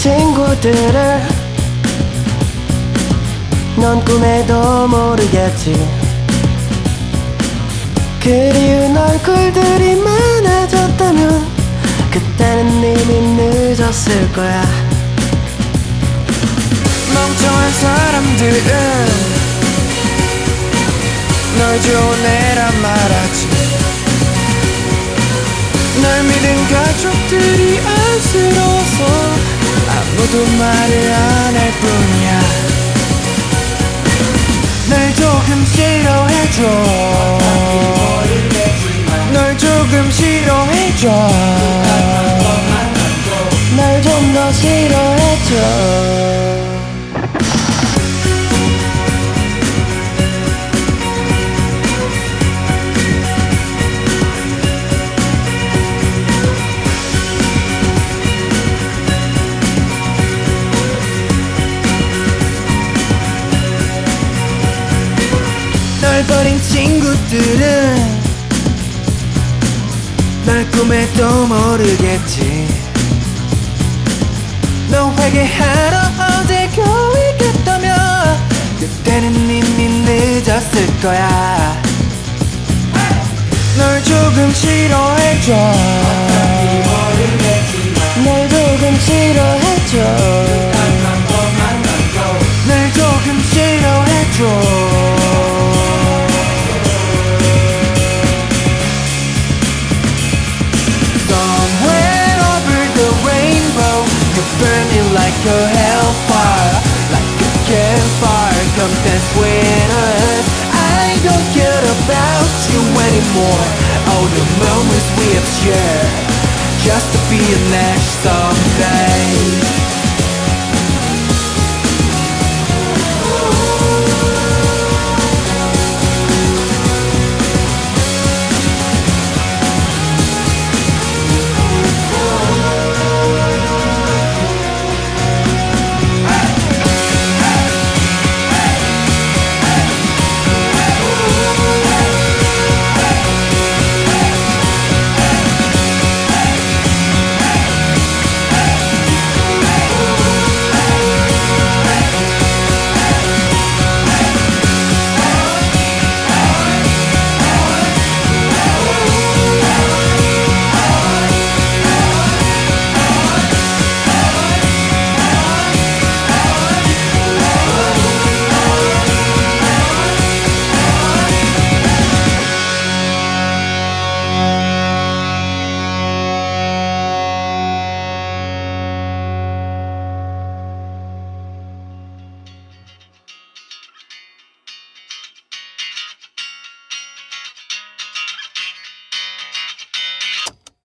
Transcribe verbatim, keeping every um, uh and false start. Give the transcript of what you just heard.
친구들을 넌 꿈에도 모르겠지. 그리운 얼굴들이 많아졌다면 그때는 이미 늦었을 거야. 멍청한 사람들은 널 좋은 애란 말하지. 널 믿은 가족들이 안쓰러워서 아무도 말을 안 할 뿐이야. 널 조금 싫어해줘. 널 조금 싫어해줘. 날 좀 더 싫어해줘. 널 버린 친구들은 널 꿈에도 모르겠지. 너 회개하러 어제 겨울 갔다면 그때는 이미 늦었을 거야. 널 조금 싫어해줘. 날 조금 싫어해줘. 널 조금 싫어해줘. Burning like a hellfire, like a campfire. Come dance with us. I don't care about you anymore. All the moments we have shared, just to be a next someday.